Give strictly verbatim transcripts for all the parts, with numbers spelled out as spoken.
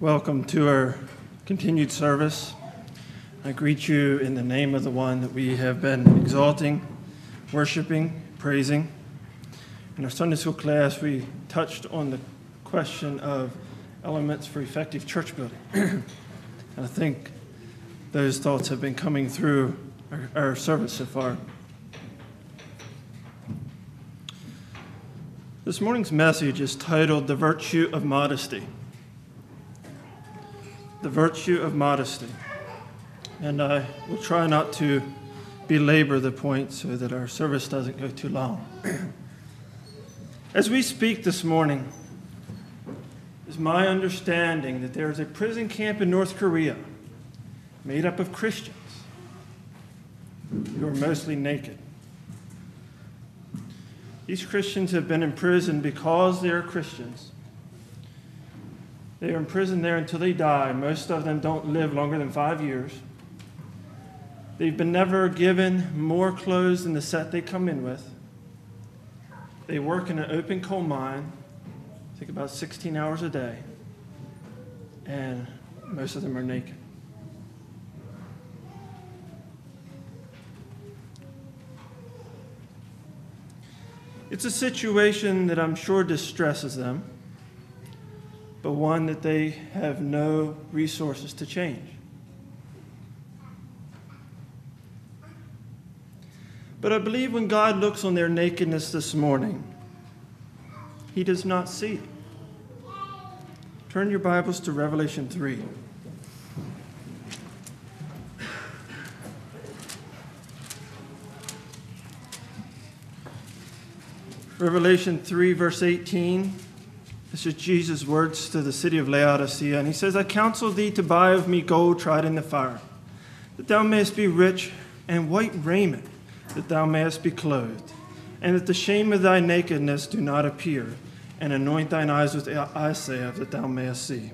Welcome to our continued service. I greet you in the name of the one that we have been exalting, worshiping, praising. In our Sunday school class, we touched on the question of elements for effective church building. And I think those thoughts have been coming through our, our service so far. This morning's message is titled The Virtue of Modesty. The virtue of modesty. And I will try not to belabor the point so that our service doesn't go too long. As we speak this morning, it's my understanding that there is a prison camp in North Korea made up of Christians who are mostly naked. These Christians have been imprisoned because they are Christians. They are imprisoned there until they die. Most of them don't live longer than five years. They've been never given more clothes than the set they come in with. They work in an open coal mine, I think about sixteen hours a day, and most of them are naked. It's a situation that I'm sure distresses them, but one that they have no resources to change. But I believe when God looks on their nakedness this morning, He does not see it. Turn your Bibles to Revelation three. Revelation three, verse eighteen. This is Jesus' words to the city of Laodicea. And he says, I counsel thee to buy of me gold tried in the fire, that thou mayest be rich, and white raiment, that thou mayest be clothed, and that the shame of thy nakedness do not appear, and anoint thine eyes with eye salve, that thou mayest see.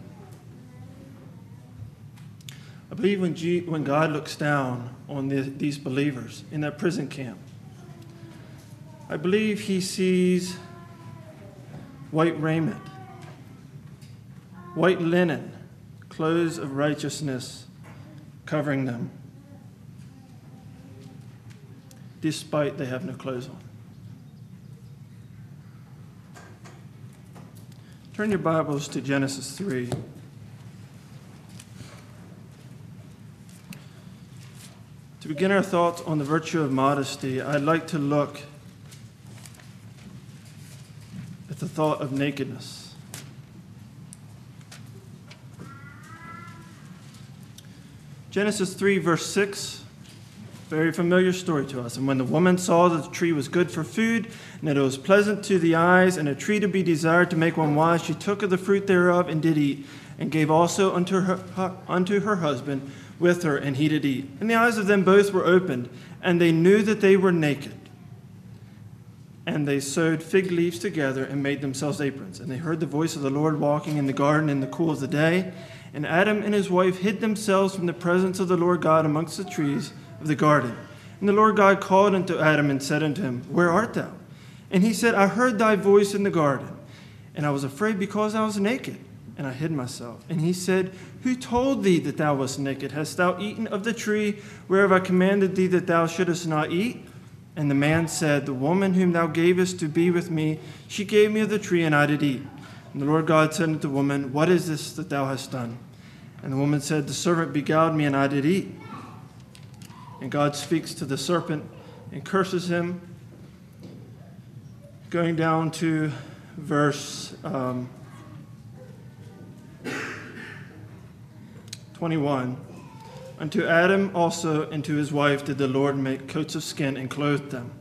I believe when, G- when God looks down on the, these believers in that prison camp, I believe he sees white raiment, white linen, clothes of righteousness covering them, despite they have no clothes on. Turn your Bibles to Genesis three. To begin our thoughts on the virtue of modesty, I'd like to look at the thought of nakedness. Genesis three, verse six, very familiar story to us. And when the woman saw that the tree was good for food, and that it was pleasant to the eyes, and a tree to be desired to make one wise, she took of the fruit thereof and did eat, and gave also unto her, her, unto her husband with her, and he did eat. And the eyes of them both were opened, and they knew that they were naked. And they sewed fig leaves together and made themselves aprons. And they heard the voice of the Lord walking in the garden in the cool of the day. And Adam and his wife hid themselves from the presence of the Lord God amongst the trees of the garden. And the Lord God called unto Adam and said unto him, Where art thou? And he said, I heard thy voice in the garden, and I was afraid because I was naked, and I hid myself. And he said, Who told thee that thou wast naked? Hast thou eaten of the tree whereof I commanded thee that thou shouldest not eat? And the man said, The woman whom thou gavest to be with me, she gave me of the tree, and I did eat. And the Lord God said unto the woman, What is this that thou hast done? And the woman said, The serpent beguiled me, and I did eat. And God speaks to the serpent and curses him. Going down to verse um, twenty-one. Unto Adam also and to his wife did the Lord make coats of skin and clothed them.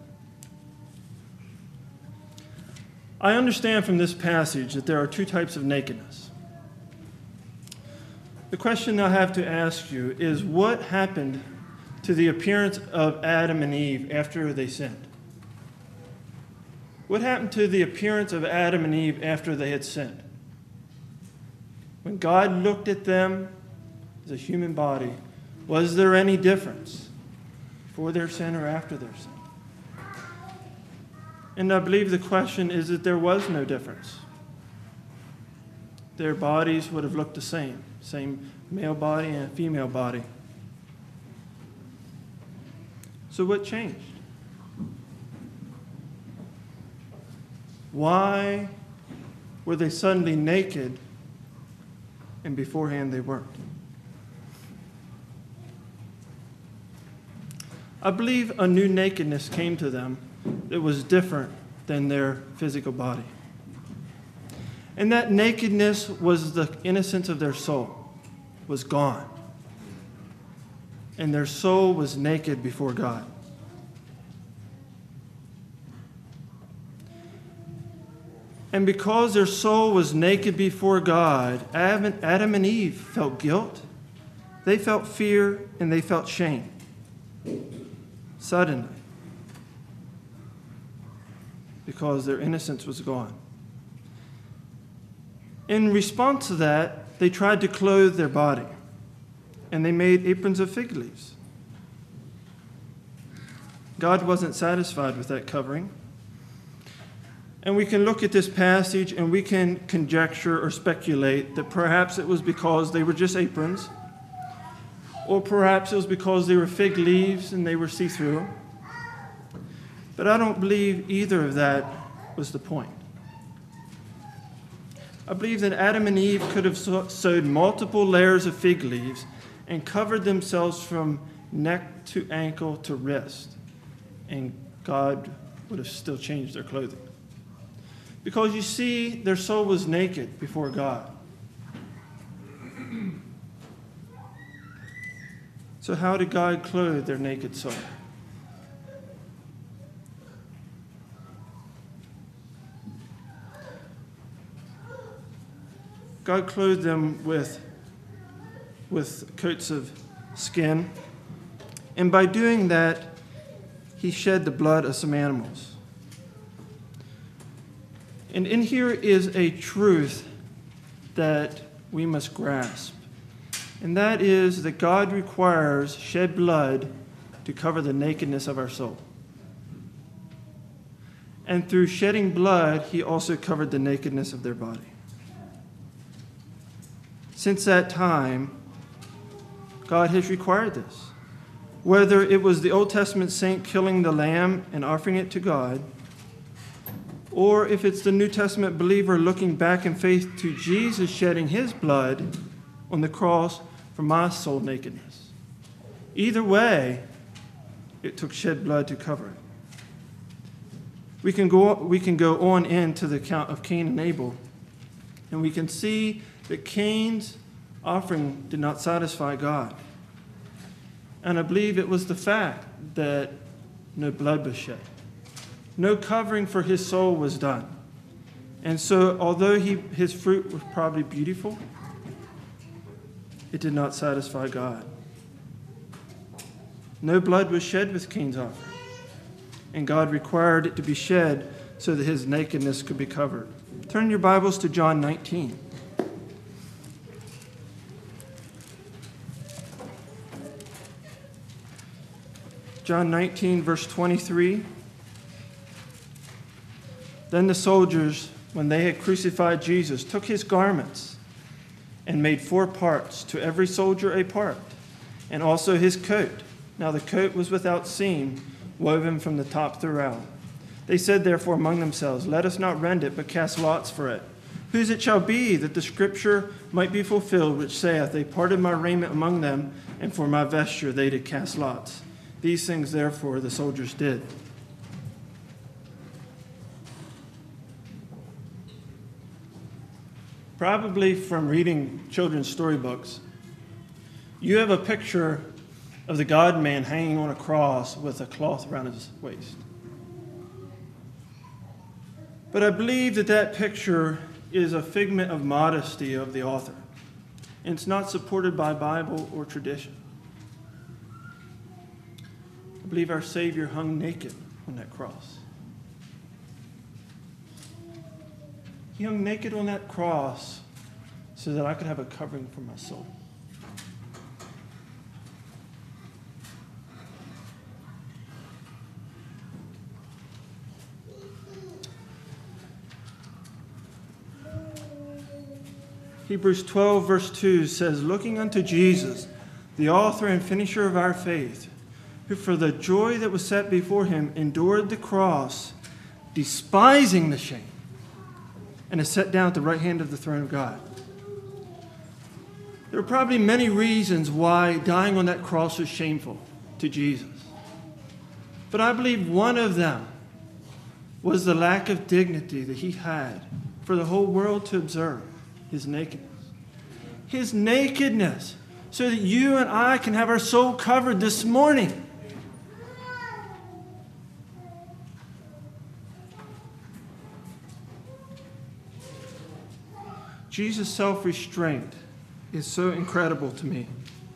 I understand from this passage that there are two types of nakedness. The question I have to ask you is, what happened to the appearance of Adam and Eve after they sinned? What happened to the appearance of Adam and Eve after they had sinned? When God looked at them as a human body, was there any difference before their sin or after their sin? And I believe the question is that there was no difference. their bodies would have looked the same, same male body and female body. So what changed? Why were they suddenly naked and beforehand they weren't? I believe a new nakedness came to them that was different than their physical body. And that nakedness was the innocence of their soul, was gone. And their soul was naked before God. And because their soul was naked before God, Adam and Eve felt guilt, they felt fear, and they felt shame. Suddenly. Because their innocence was gone. In response to that, they tried to clothe their body, and they made aprons of fig leaves. God wasn't satisfied with that covering. And we can look at this passage and we can conjecture or speculate that perhaps it was because they were just aprons, or perhaps it was because they were fig leaves and they were see-through. But I don't believe either of that was the point. I believe that Adam and Eve could have sewed multiple layers of fig leaves and covered themselves from neck to ankle to wrist, and God would have still changed their clothing. Because you see, their soul was naked before God. So how did God clothe their naked soul? God clothed them with, with coats of skin, and by doing that, he shed the blood of some animals. And in here is a truth that we must grasp, and that is that God requires shed blood to cover the nakedness of our soul. And through shedding blood, he also covered the nakedness of their body. Since that time, God has required this. Whether it was the Old Testament saint killing the lamb and offering it to God, or if it's the New Testament believer looking back in faith to Jesus shedding his blood on the cross for my soul nakedness. Either way, it took shed blood to cover it. We can go, we can go on into the account of Cain and Abel, and we can see that Cain's offering did not satisfy God. And I believe it was the fact that no blood was shed. No covering for his soul was done. And so, although he, his fruit was probably beautiful, it did not satisfy God. No blood was shed with Cain's offering. And God required it to be shed so that his nakedness could be covered. Turn your Bibles to John nineteen. John nineteen, verse twenty-three. Then the soldiers, when they had crucified Jesus, took his garments and made four parts, to every soldier a part, and also his coat. Now the coat was without seam, woven from the top throughout. They said therefore among themselves, let us not rend it, but cast lots for it, whose it shall be, that the scripture might be fulfilled, which saith, they parted my raiment among them, and for my vesture they did cast lots. These things therefore the soldiers did. Probably from reading children's storybooks, you have a picture of the God-man hanging on a cross with a cloth around his waist. But I believe that that picture is a figment of modesty of the author, and it's not supported by Bible or tradition. I believe our Savior hung naked on that cross. He hung naked on that cross so that I could have a covering for my soul. Hebrews twelve, verse two says, looking unto Jesus, the author and finisher of our faith, who for the joy that was set before him endured the cross, despising the shame, and is set down at the right hand of the throne of God. There are probably many reasons why dying on that cross was shameful to Jesus. But I believe one of them was the lack of dignity that he had for the whole world to observe, his nakedness. His nakedness, so that you and I can have our soul covered this morning. Jesus' self-restraint is so incredible to me.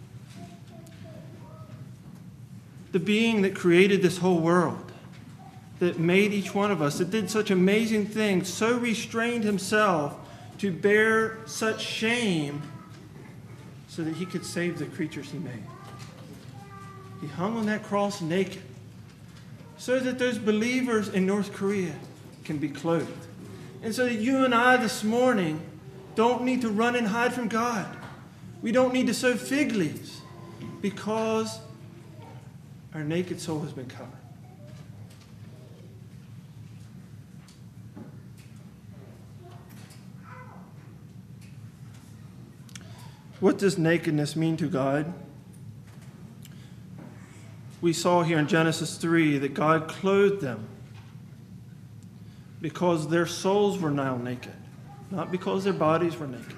The being that created this whole world, that made each one of us, that did such amazing things, so restrained himself to bear such shame so that he could save the creatures he made. He hung on that cross naked so that those believers in North Korea can be clothed. And so that you and I this morning don't need to run and hide from God. We don't need to sew fig leaves because our naked soul has been covered. What does nakedness mean to God? We saw here in Genesis three that God clothed them because their souls were now naked, not because their bodies were naked,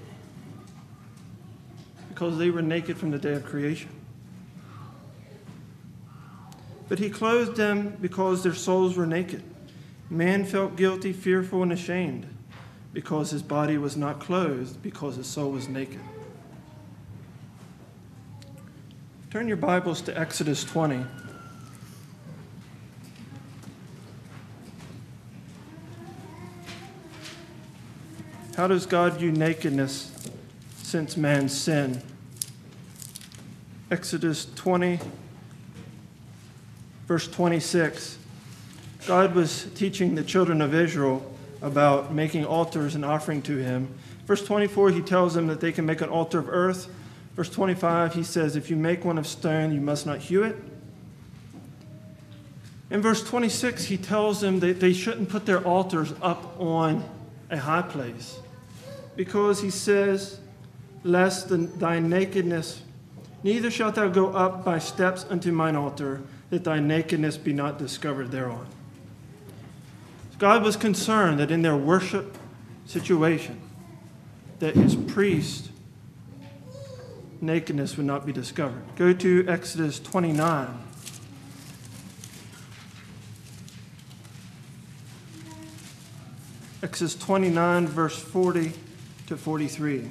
because they were naked from the day of creation. But he clothed them because their souls were naked. Man felt guilty, fearful, and ashamed because his body was not clothed, because his soul was naked. Turn your Bibles to Exodus twenty. How does God view nakedness since man's sin? Exodus twenty, verse twenty-six. God was teaching the children of Israel about making altars and offering to him. Verse twenty-four, he tells them that they can make an altar of earth. Verse twenty-five, he says, if you make one of stone, you must not hew it. In verse twenty-six, he tells them that they shouldn't put their altars up on a high place, because he says, lest the, thy nakedness, neither shalt thou go up by steps unto mine altar, that thy nakedness be not discovered thereon. God was concerned that in their worship situation, that his priest nakedness would not be discovered. Go to Exodus twenty-nine. Exodus twenty-nine, verse forty to forty-three.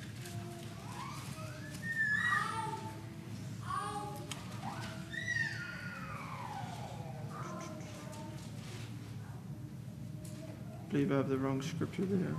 I believe I have the wrong scripture there.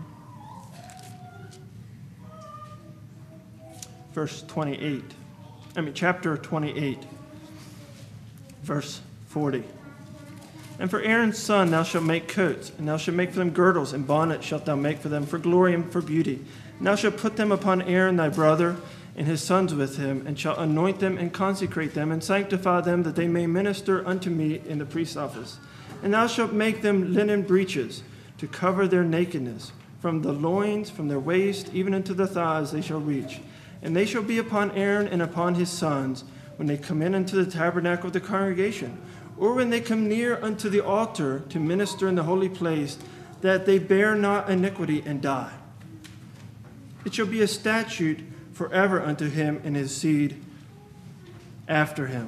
Verse twenty-eight. I mean, chapter twenty-eight, verse forty. And for Aaron's son thou shalt make coats, and thou shalt make for them girdles, and bonnets shalt thou make for them for glory and for beauty. And thou shalt put them upon Aaron thy brother, and his sons with him, and shalt anoint them, and consecrate them, and sanctify them, that they may minister unto me in the priest's office. And thou shalt make them linen breeches, to cover their nakedness. From the loins, from their waist, even unto the thighs they shall reach. And they shall be upon Aaron and upon his sons, when they come in unto the tabernacle of the congregation, or when they come near unto the altar to minister in the holy place, that they bear not iniquity and die. It shall be a statute forever unto him and his seed after him.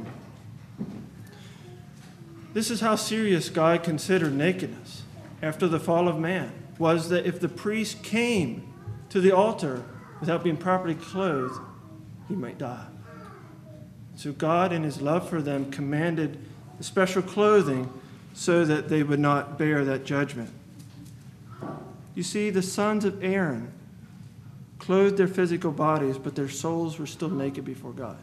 This is how serious God considered nakedness after the fall of man, was that if the priest came to the altar without being properly clothed, he might die. So God, in his love for them, commanded the special clothing so that they would not bear that judgment. You see, the sons of Aaron clothed their physical bodies, but their souls were still naked before God.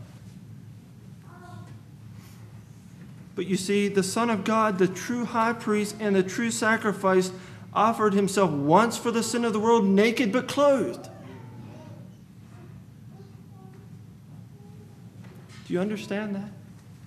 But you see, the Son of God, the true high priest and the true sacrifice, offered himself once for the sin of the world, naked but clothed. you understand that?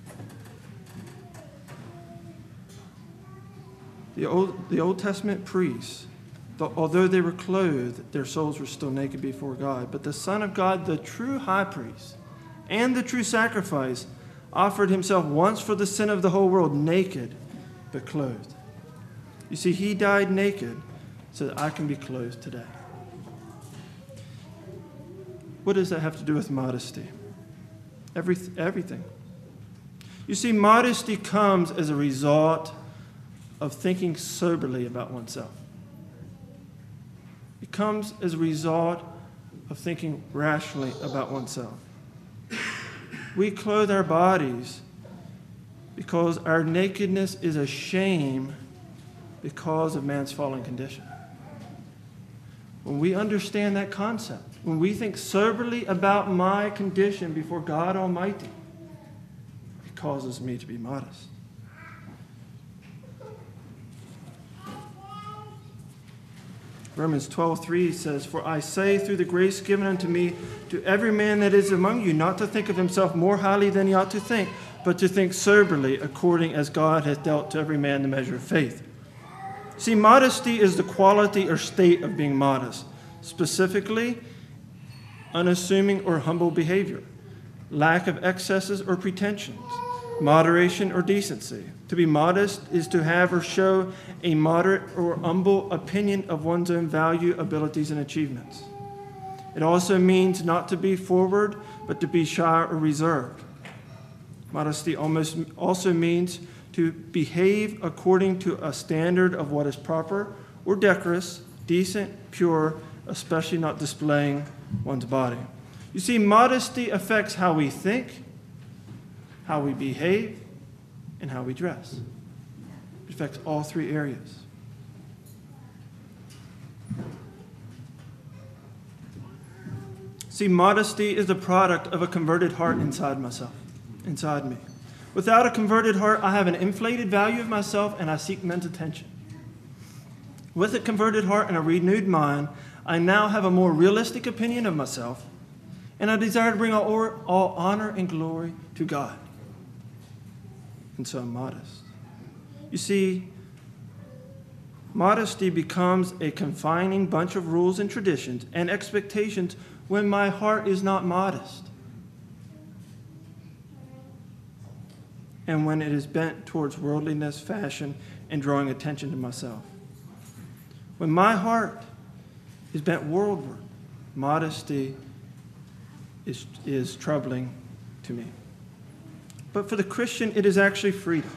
The Old, the Old Testament priests, the, although they were clothed, their souls were still naked before God. But the Son of God, the true high priest and the true sacrifice, offered himself once for the sin of the whole world, naked but clothed. You see, he died naked so that I can be clothed today. What does that have to do with modesty? Every, everything. You see, modesty comes as a result of thinking soberly about oneself. It comes as a result of thinking rationally about oneself. We clothe our bodies because our nakedness is a shame because of man's fallen condition. When we understand that concept, when we think soberly about my condition before God Almighty, it causes me to be modest. Romans twelve three says, "For I say through the grace given unto me to every man that is among you, not to think of himself more highly than he ought to think, but to think soberly, according as God hath dealt to every man the measure of faith." See, modesty is the quality or state of being modest. Specifically, unassuming or humble behavior, lack of excesses or pretensions, moderation or decency. To be modest is to have or show a moderate or humble opinion of one's own value, abilities, and achievements. It also means not to be forward, but to be shy or reserved. Modesty almost also means to behave according to a standard of what is proper or decorous, decent, pure, especially not displaying one's body. You see, modesty affects how we think, how we behave, and how we dress. It affects all three areas. See, modesty is the product of a converted heart inside myself, inside me. Without a converted heart, I have an inflated value of myself and I seek men's attention. With a converted heart and a renewed mind, I now have a more realistic opinion of myself, and I desire to bring all, all honor and glory to God. And so I'm modest. You see, modesty becomes a confining bunch of rules and traditions and expectations when my heart is not modest, and when it is bent towards worldliness, fashion, and drawing attention to myself. When my heart is bent worldward, modesty is, is troubling to me. But for the Christian, it is actually freedom.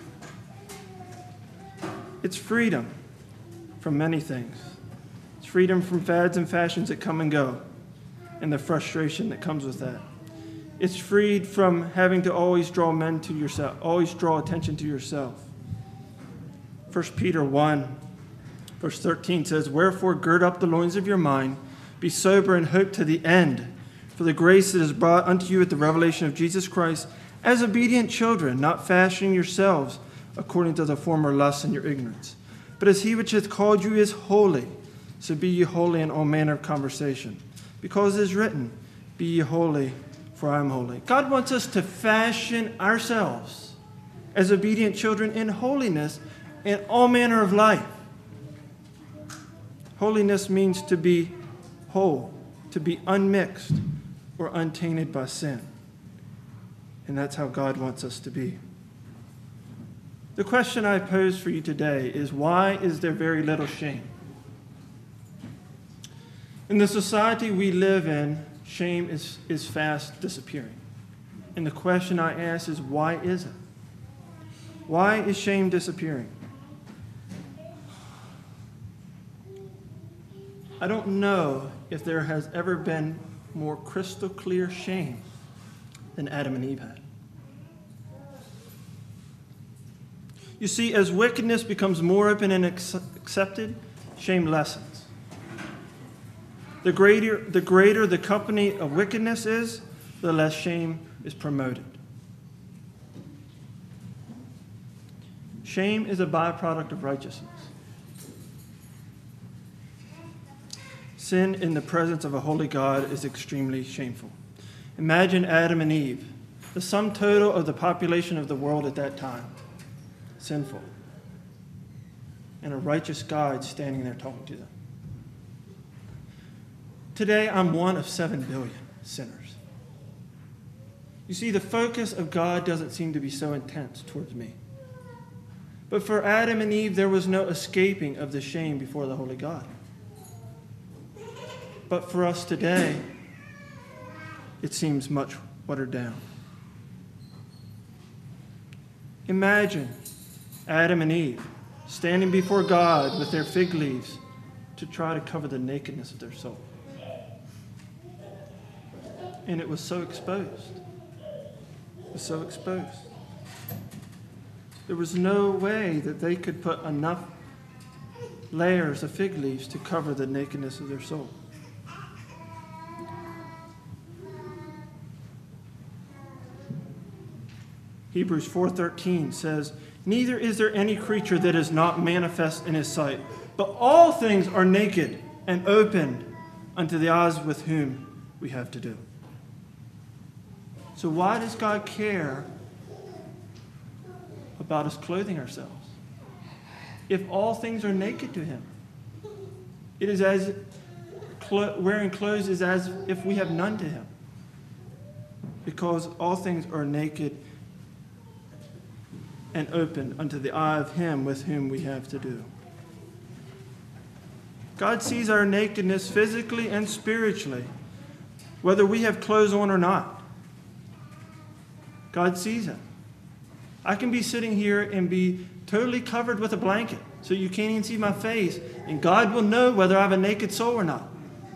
It's freedom from many things. It's freedom from fads and fashions that come and go, and the frustration that comes with that. It's freed from having to always draw men to yourself, always draw attention to yourself. First Peter one, verse thirteen says, "Wherefore gird up the loins of your mind, be sober and hope to the end, for the grace that is brought unto you at the revelation of Jesus Christ, as obedient children, not fashioning yourselves according to the former lusts in your ignorance. But as he which hath called you is holy, so be ye holy in all manner of conversation. Because it is written, Be ye holy, for I am holy." God wants us to fashion ourselves as obedient children in holiness in all manner of life. Holiness means to be whole, to be unmixed or untainted by sin. And that's how God wants us to be. The question I pose for you today is, why is there very little shame? In the society we live in, shame is, is fast disappearing. And the question I ask is, why is it? Why is shame disappearing? I don't know if there has ever been more crystal clear shame than Adam and Eve had. You see, as wickedness becomes more open and accepted, shame lessens. The greater, the greater the company of wickedness is, the less shame is promoted. Shame is a byproduct of righteousness. Sin in the presence of a holy God is extremely shameful. Imagine Adam and Eve the sum total of the population of the world at that time, sinful, and a righteous God standing there talking to them. Today, I'm one of seven billion sinners. You see, the focus of God doesn't seem to be so intense towards me. But for Adam and Eve, there was no escaping of the shame before the holy God. But for us today, it seems much watered down. Imagine Adam and Eve standing before God with their fig leaves to try to cover the nakedness of their soul. And it was so exposed. It was so exposed. There was no way that they could put enough layers of fig leaves to cover the nakedness of their soul. Hebrews four thirteen says, "Neither is there any creature that is not manifest in his sight, but all things are naked and opened unto the eyes with whom we have to do." So why does God care about us clothing ourselves if all things are naked to him? It is as wearing clothes is as if we have none to him, because all things are naked and open unto the eye of him with whom we have to do. God sees our nakedness physically and spiritually, whether we have clothes on or not. God sees it. I can be sitting here and be totally covered with a blanket, so you can't even see my face, and God will know whether I have a naked soul or not.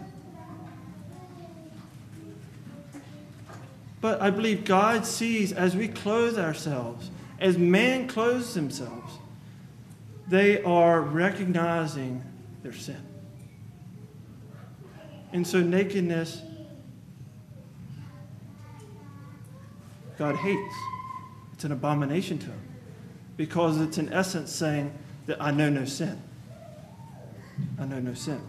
But I believe God sees as we clothe ourselves, as man clothes themselves, they are recognizing their sin. And so nakedness, God hates. It's an abomination to him, because it's in essence saying that I know no sin. I know no sin.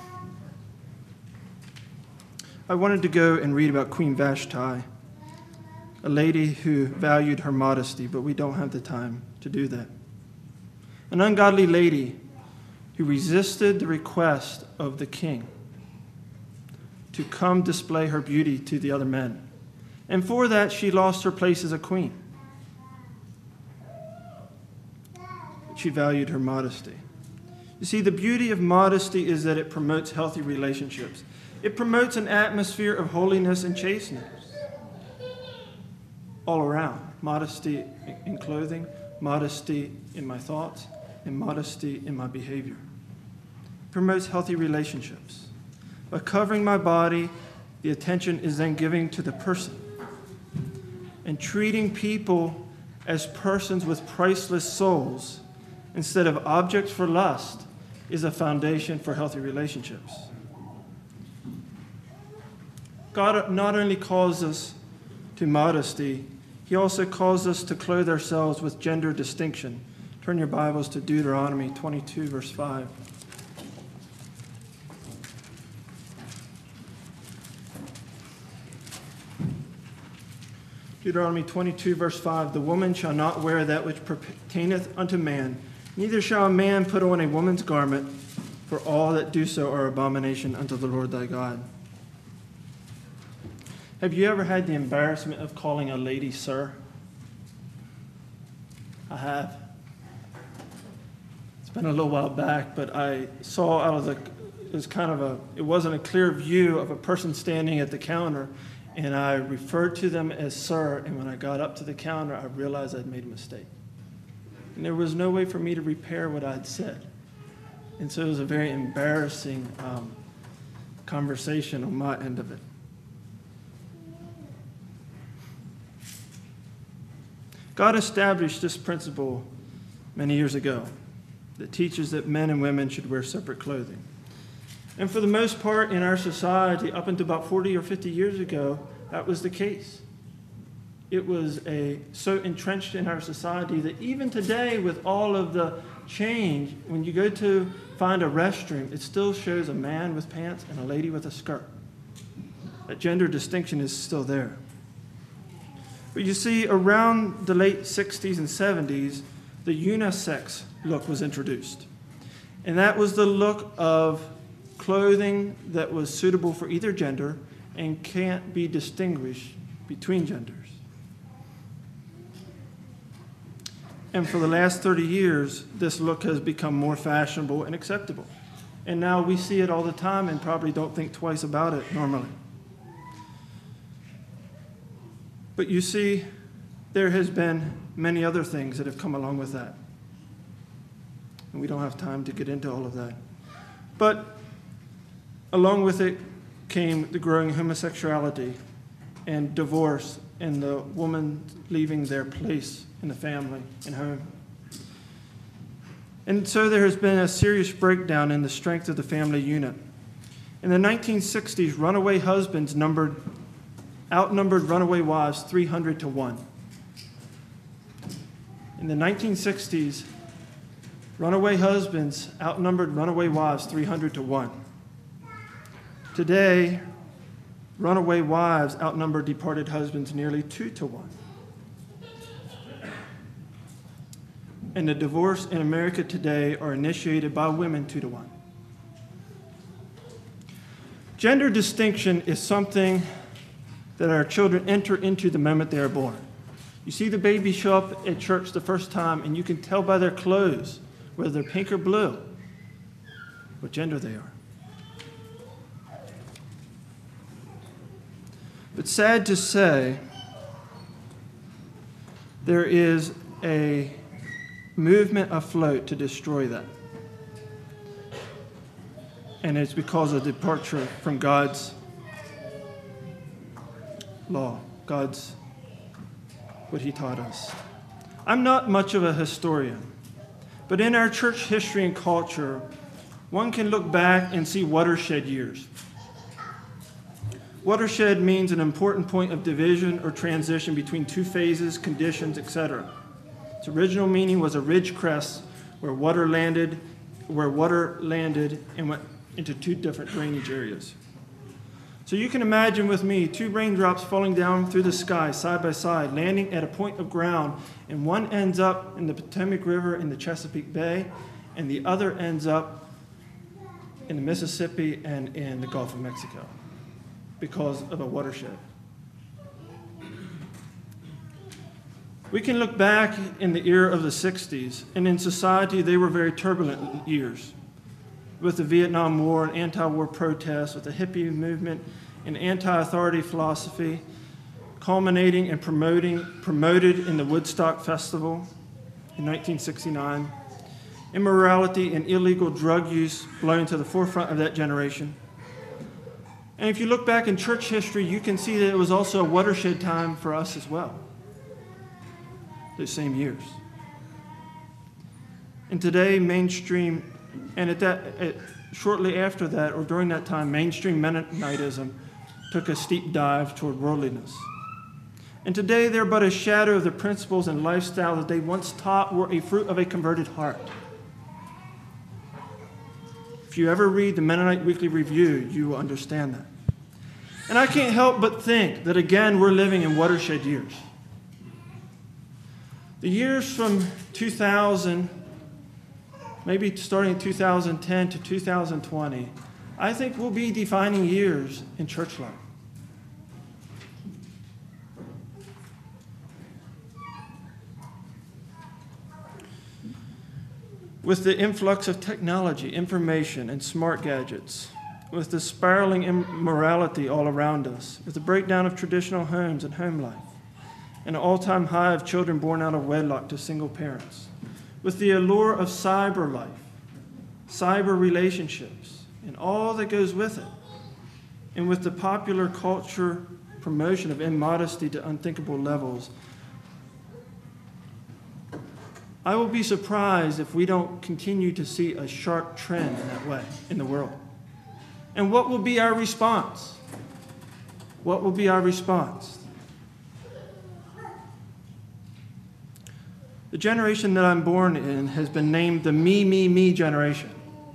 I wanted to go and read about Queen Vashti, a lady who valued her modesty, but we don't have the time to do that. An ungodly lady who resisted the request of the king to come display her beauty to the other men. And for that, she lost her place as a queen. She valued her modesty. You see, the beauty of modesty is that it promotes healthy relationships. It promotes an atmosphere of holiness and chasteness. All around. Modesty in clothing, modesty in my thoughts, and modesty in my behavior. It promotes healthy relationships. By covering my body, the attention is then given to the person. And treating people as persons with priceless souls instead of objects for lust is a foundation for healthy relationships. God not only calls us to modesty, he also calls us to clothe ourselves with gender distinction. Turn your Bibles to Deuteronomy twenty-two, verse five. Deuteronomy twenty-two, verse five, "The woman shall not wear that which pertaineth unto man, neither shall a man put on a woman's garment, for all that do so are abomination unto the Lord thy God." Have you ever had the embarrassment of calling a lady sir? I have. It's been a little while back, but I saw out of the, it was kind of a, it wasn't a clear view of a person standing at the counter, and I referred to them as sir, and when I got up to the counter, I realized I'd made a mistake. And there was no way for me to repair what I'd said. And so it was a very embarrassing um, conversation on my end of it. God established this principle many years ago that teaches that men and women should wear separate clothing. And for the most part in our society, up until about forty or fifty years ago, that was the case. It was a, so entrenched in our society that even today, with all of the change, when you go to find a restroom, it still shows a man with pants and a lady with a skirt. That gender distinction is still there. But you see, around the late sixties and seventies, the unisex look was introduced. And that was the look of clothing that was suitable for either gender and can't be distinguished between genders. And for the last thirty years, this look has become more fashionable and acceptable. And now we see it all the time and probably don't think twice about it normally. But you see, there has been many other things that have come along with that. And we don't have time to get into all of that. But along with it came the growing homosexuality and divorce and the woman leaving their place in the family and home. And so there has been a serious breakdown in the strength of the family unit. In the nineteen sixties, runaway husbands numbered, outnumbered runaway wives three hundred to one. In the nineteen sixties, runaway husbands outnumbered runaway wives three hundred to one. Today, runaway wives outnumber departed husbands nearly two to one. And the divorce in America today are initiated by women two to one. Gender distinction is something that our children enter into the moment they are born. You see the baby show up at church the first time, and you can tell by their clothes, whether they're pink or blue, what gender they are. But sad to say, there is a movement afloat to destroy that. And it's because of departure from God's law, God's, what he taught us. I'm not much of a historian, but in our church history and culture, one can look back and see watershed years. Watershed means an important point of division or transition between two phases, conditions, et cetera. Its original meaning was a ridge crest where water landed, where water landed and went into two different drainage areas. So you can imagine with me two raindrops falling down through the sky side by side, landing at a point of ground, and one ends up in the Potomac River in the Chesapeake Bay, and the other ends up in the Mississippi and in the Gulf of Mexico because of a watershed. We can look back in the era of the sixties, and in society they were very turbulent years, with the Vietnam War and anti-war protests, with the hippie movement and anti-authority philosophy, culminating and promoting, promoted in the Woodstock Festival in nineteen sixty-nine, immorality and illegal drug use blown to the forefront of that generation. And if you look back in church history, you can see that it was also a watershed time for us as well, those same years. And today, mainstream, and at that, at, shortly after that, or during that time, mainstream Mennonitism took a steep dive toward worldliness. And today, they're but a shadow of the principles and lifestyle that they once taught were a fruit of a converted heart. If you ever read the Mennonite Weekly Review, you will understand that. And I can't help but think that, again, we're living in watershed years. The years from two thousand, maybe starting in two thousand ten to two thousand twenty, I think will be defining years in church life. With the influx of technology, information, and smart gadgets, with the spiraling immorality all around us, with the breakdown of traditional homes and home life, and an all-time high of children born out of wedlock to single parents, with the allure of cyber life, cyber relationships, and all that goes with it, and with the popular culture promotion of immodesty to unthinkable levels, I will be surprised if we don't continue to see a sharp trend in that way in the world. And what will be our response? What will be our response? The generation that I'm born in has been named the me, me, me generation.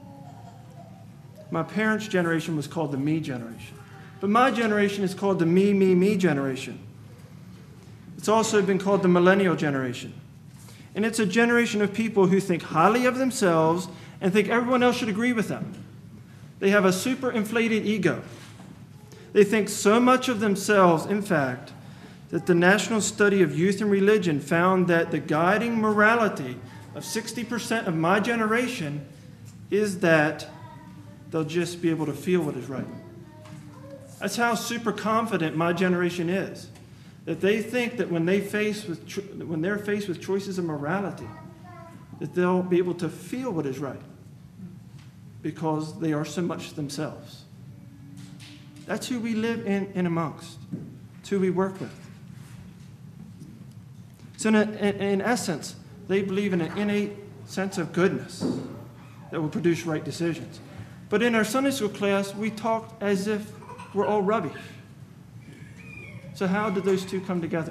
My parents' generation was called the me generation. But my generation is called the me, me, me generation. It's also been called the millennial generation. And it's a generation of people who think highly of themselves and think everyone else should agree with them. They have a super inflated ego. They think so much of themselves, in fact, that the National Study of Youth and Religion found that the guiding morality of sixty percent of my generation is that they'll just be able to feel what is right. That's how super confident my generation is. That they think that when they face with cho- when they're faced with choices of morality, that they'll be able to feel what is right because they are so much themselves. That's who we live in and amongst. It's who we work with. So in, a, in essence, they believe in an innate sense of goodness that will produce right decisions. But in our Sunday school class, we talk as if we're all rubbish. So how did those two come together?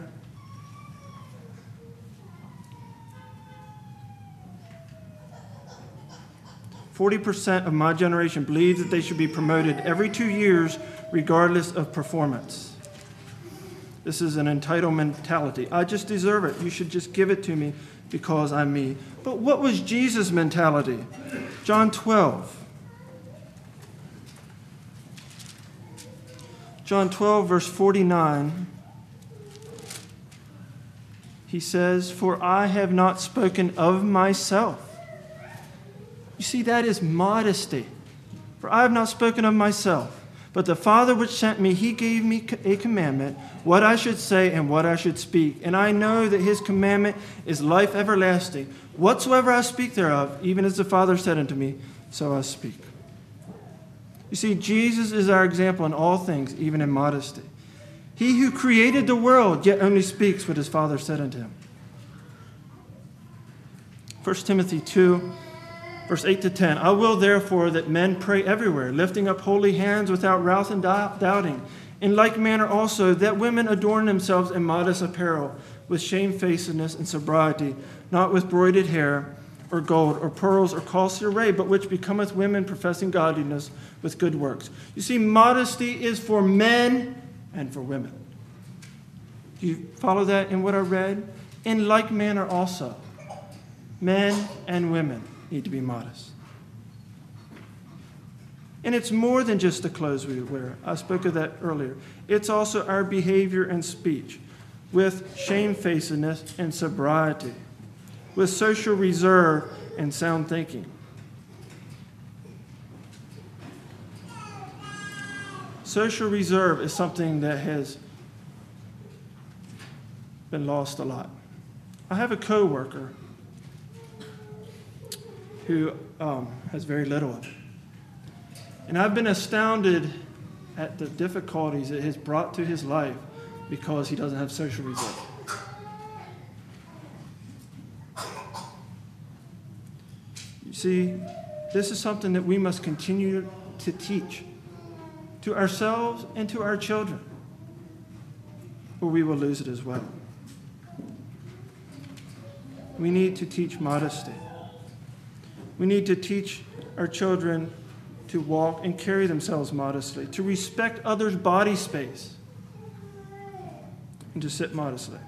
forty percent of my generation believes that they should be promoted every two years regardless of performance. This is an entitled mentality. I just deserve it. You should just give it to me because I'm me. But what was Jesus' mentality? John twelve. John twelve, verse forty-nine. He says, "For I have not spoken of myself." You see, that is modesty. "For I have not spoken of myself, but the Father which sent me, he gave me a commandment, what I should say and what I should speak. And I know that his commandment is life everlasting. Whatsoever I speak thereof, even as the Father said unto me, so I speak." You see, Jesus is our example in all things, even in modesty. He who created the world, yet only speaks what his Father said unto him. First Timothy two, verse eight to ten. "I will therefore that men pray everywhere, lifting up holy hands without wrath and doubting. In like manner also that women adorn themselves in modest apparel, with shamefacedness and sobriety, not with broided hair, or gold, or pearls, or costly array, but which becometh women professing godliness with good works." You see, modesty is for men and for women. Do you follow that in what I read? In like manner also, men and women need to be modest. And it's more than just the clothes we wear. I spoke of that earlier. It's also our behavior and speech, with shamefacedness and sobriety, with social reserve and sound thinking. Social reserve is something that has been lost a lot. I have a coworker who um, has very little of it. And I've been astounded at the difficulties it has brought to his life because he doesn't have social reserve. You see, this is something that we must continue to teach to ourselves and to our children, or we will lose it as well. We need to teach modesty. We need to teach our children to walk and carry themselves modestly, to respect others' body space, and to sit modestly,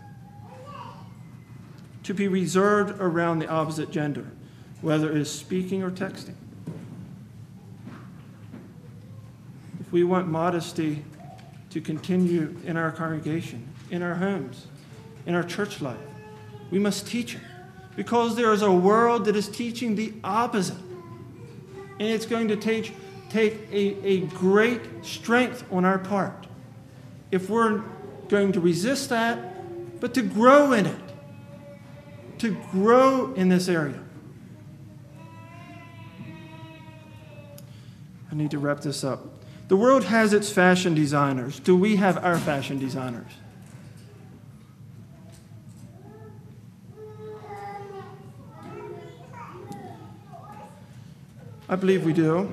to be reserved around the opposite gender, whether it is speaking or texting. If we want modesty to continue in our congregation, in our homes, in our church life, we must teach it, because there is a world that is teaching the opposite. And it's going to take, take a, a great strength on our part if we're going to resist that, but to grow in it, to grow in this area. I need to wrap this up. The world has its fashion designers. Do we have our fashion designers? I believe we do.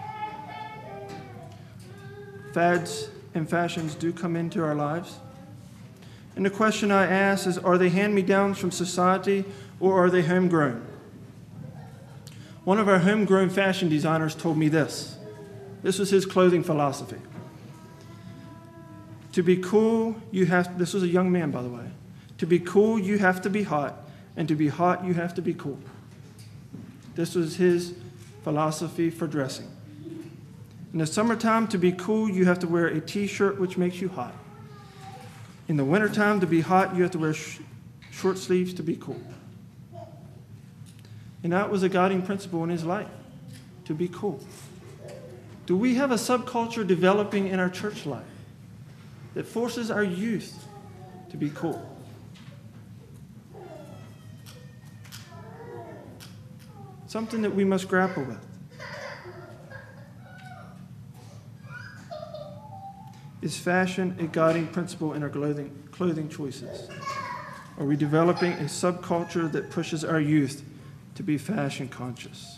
Fads and fashions do come into our lives. And the question I ask is, are they hand-me-downs from society or are they homegrown? One of our homegrown fashion designers told me this. This was his clothing philosophy. To be cool, you have, this was a young man, by the way. To be cool, you have to be hot. And to be hot, you have to be cool. This was his philosophy for dressing. In the summertime, to be cool, you have to wear a t-shirt which makes you hot. In the wintertime, to be hot, you have to wear sh- short sleeves to be cool. And that was a guiding principle in his life, to be cool. Do we have a subculture developing in our church life that forces our youth to be cool? Something that we must grapple with. Is fashion a guiding principle in our clothing, clothing choices? Are we developing a subculture that pushes our youth to be fashion conscious?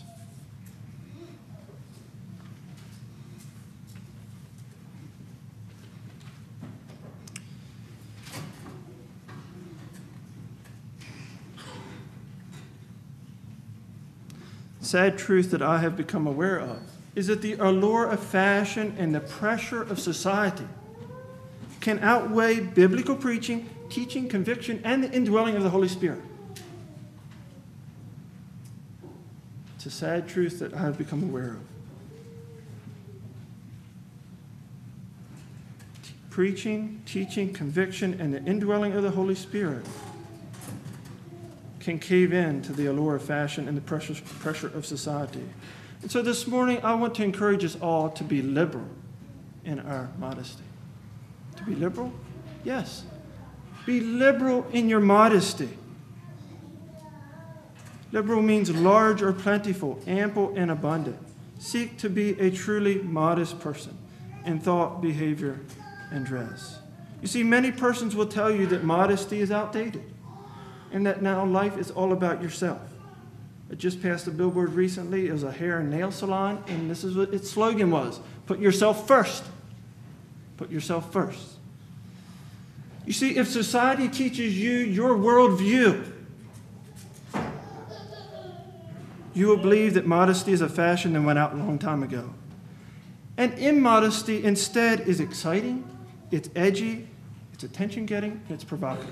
Sad truth that I have become aware of is that the allure of fashion and the pressure of society can outweigh biblical preaching, teaching, conviction, and the indwelling of the Holy Spirit. It's a sad truth that I have become aware of. Preaching, teaching, conviction, and the indwelling of the Holy Spirit can cave in to the allure of fashion and the pressure, pressure of society. And so this morning, I want to encourage us all to be liberal in our modesty. To be liberal? Yes. Be liberal in your modesty. Liberal means large or plentiful, ample and abundant. Seek to be a truly modest person in thought, behavior, and dress. You see, many persons will tell you that modesty is outdated and that now life is all about yourself. I just passed a billboard recently. It was a hair and nail salon, and this is what its slogan was: put yourself first. Put yourself first. You see, if society teaches you your worldview, you will believe that modesty is a fashion that went out a long time ago. And immodesty instead is exciting, it's edgy, it's attention-getting, and it's provocative.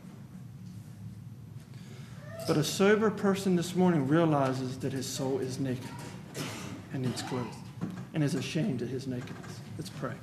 But a sober person this morning realizes that his soul is naked and needs clothes and is ashamed of his nakedness. Let's pray.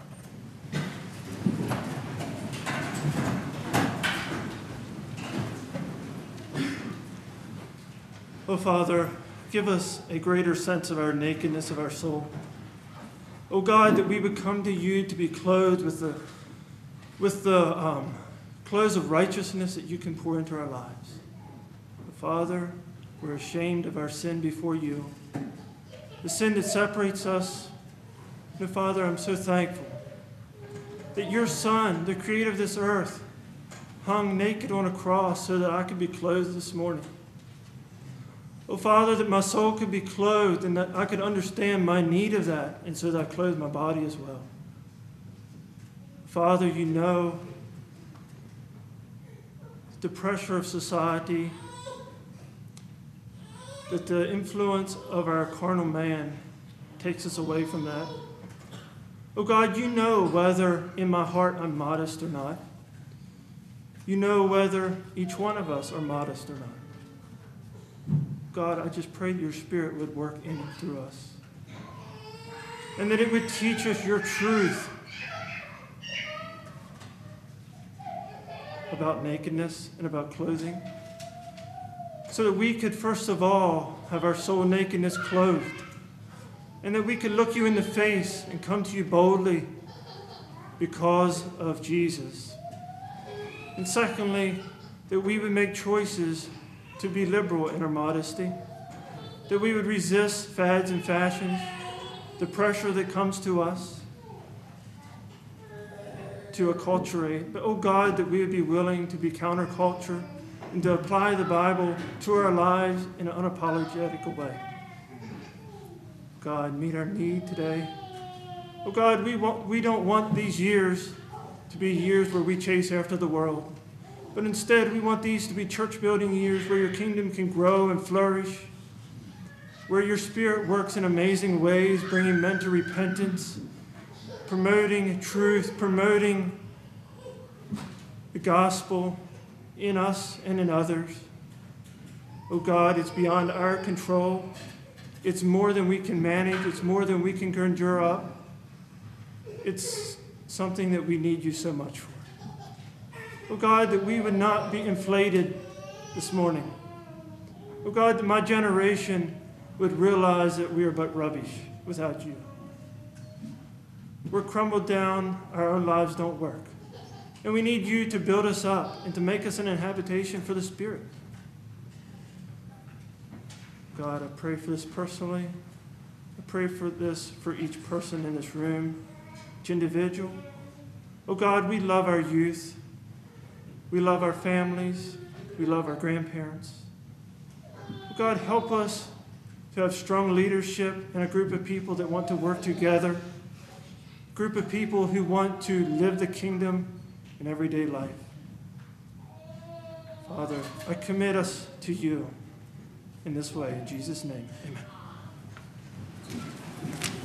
Oh, Father, give us a greater sense of our nakedness of our soul. Oh, God, that we would come to you to be clothed with the, with the um, clothes of righteousness that you can pour into our lives. Father, we're ashamed of our sin before you, the sin that separates us. And Father, I'm so thankful that your Son, the creator of this earth, hung naked on a cross so that I could be clothed this morning. Oh, Father, that my soul could be clothed and that I could understand my need of that, and so that I clothe my body as well. Father, you know the pressure of society, that the influence of our carnal man takes us away from that. Oh God, you know whether in my heart I'm modest or not. You know whether each one of us are modest or not. God, I just pray that your Spirit would work in and through us, and that it would teach us your truth about nakedness and about clothing, so that we could first of all have our soul nakedness clothed, and that we could look you in the face and come to you boldly because of Jesus. And secondly, that we would make choices to be liberal in our modesty, that we would resist fads and fashions, the pressure that comes to us to acculturate. But, oh God, that we would be willing to be counterculture and to apply the Bible to our lives in an unapologetic way. God, meet our need today. Oh God, we, want, we don't want these years to be years where we chase after the world, but instead we want these to be church-building years where your kingdom can grow and flourish, where your Spirit works in amazing ways, bringing men to repentance, promoting truth, promoting the gospel in us and in others. Oh God, it's beyond our control. It's more than we can manage. It's more than we can conjure up. It's something that we need you so much for. Oh God, that we would not be inflated this morning. Oh God, that my generation would realize that we are but rubbish without you. We're crumbled down, our own lives don't work. And we need you to build us up and to make us an inhabitation for the Spirit. God, I pray for this personally. I pray for this for each person in this room, each individual. Oh God, we love our youth. We love our families. We love our grandparents. Oh God, help us to have strong leadership and a group of people that want to work together, a group of people who want to live the kingdom in everyday life. Father, I commit us to you in this way. In Jesus' name, amen.